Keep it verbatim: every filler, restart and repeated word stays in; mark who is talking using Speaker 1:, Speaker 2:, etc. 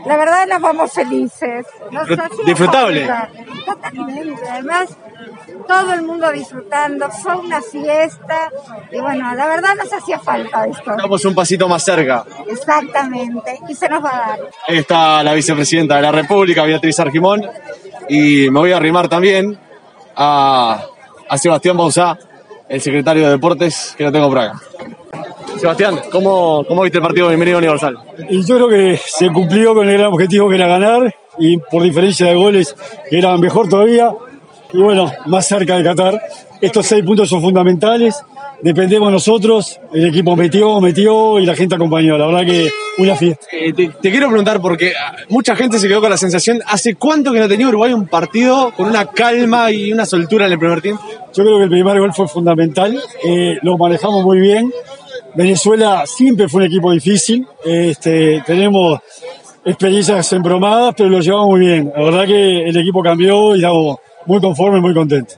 Speaker 1: La verdad nos vamos felices. Nos
Speaker 2: Disfrutable.
Speaker 1: Totalmente. Además, todo el mundo disfrutando. Fue una fiesta. Y bueno, la verdad nos hacía falta esto.
Speaker 2: Estamos un pasito más cerca.
Speaker 1: Exactamente. Y se nos va a dar.
Speaker 2: Ahí está la vicepresidenta de la República, Beatriz Argimón. Y me voy a arrimar también a, a Sebastián Bauzá, el secretario de Deportes, que lo tengo por acá. Sebastián, ¿cómo, cómo viste el partido de Bienvenido Universal?
Speaker 3: Y yo creo que se cumplió con el gran objetivo que era ganar, y por diferencia de goles era mejor todavía, y bueno, más cerca de Qatar. Estos seis puntos son fundamentales, dependemos nosotros, el equipo metió, metió y la gente acompañó, la verdad que una fiesta.
Speaker 2: Eh, te, te quiero preguntar porque mucha gente se quedó con la sensación, ¿hace cuánto que no tenía Uruguay un partido con una calma y una soltura en el primer tiempo?
Speaker 3: Yo creo que el primer gol fue fundamental, eh, lo manejamos muy bien. Venezuela siempre fue un equipo difícil, este, tenemos experiencias embromadas, pero lo llevamos muy bien. La verdad que el equipo cambió y estamos muy conformes, muy contentos.